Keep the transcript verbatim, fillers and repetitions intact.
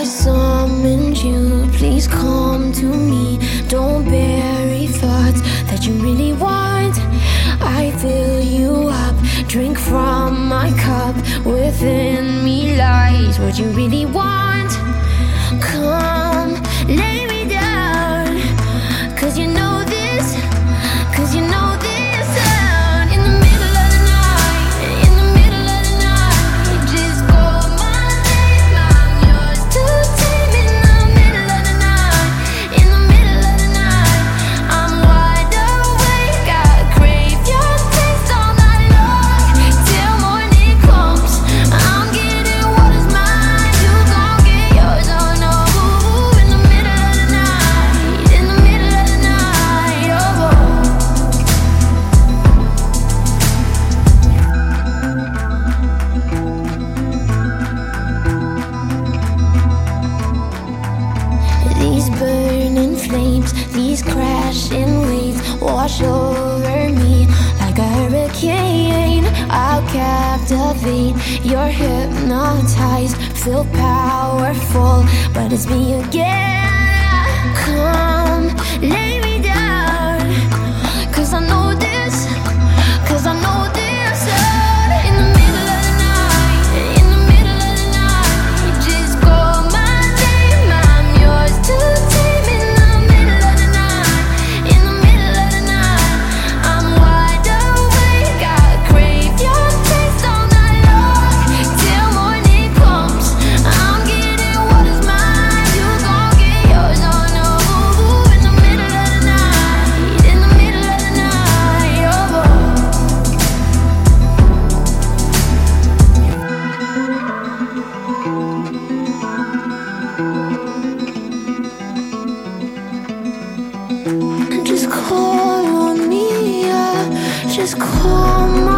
I summoned you, please come to me. Don't bury thoughts that you really want. I fill you up, drink from my cup. Within me lies what you really want. Come, lay me down, cause you know this, cause you know this. In the middle of the night, in the middle of the night, just call my name, I'm yours to tame. In the middle of the night, in the middle of the night, I'm wide awake, I crave your taste all night long. Till morning comes, I'm getting what is mine, you gon' get yours, oh no. In the middle of the night, in the middle of the night, oh, oh. These burning flames, these crashing waves wash over me like a hurricane. I'll captivate, you're hypnotized, feel powerful, but it's me again. Come, lay me down, cause I know this, cause I know this. In the middle of the night, in the middle of the night, just call my name, I'm yours to tame. In the middle of the night, in the middle of the night, I'm wide awake, I crave your taste all night long. Till morning comes, I'm getting what is mine, you gon' get yours, oh no. In the middle of the night, in the middle of the night, oh, oh. Just call on me, yeah. Just call my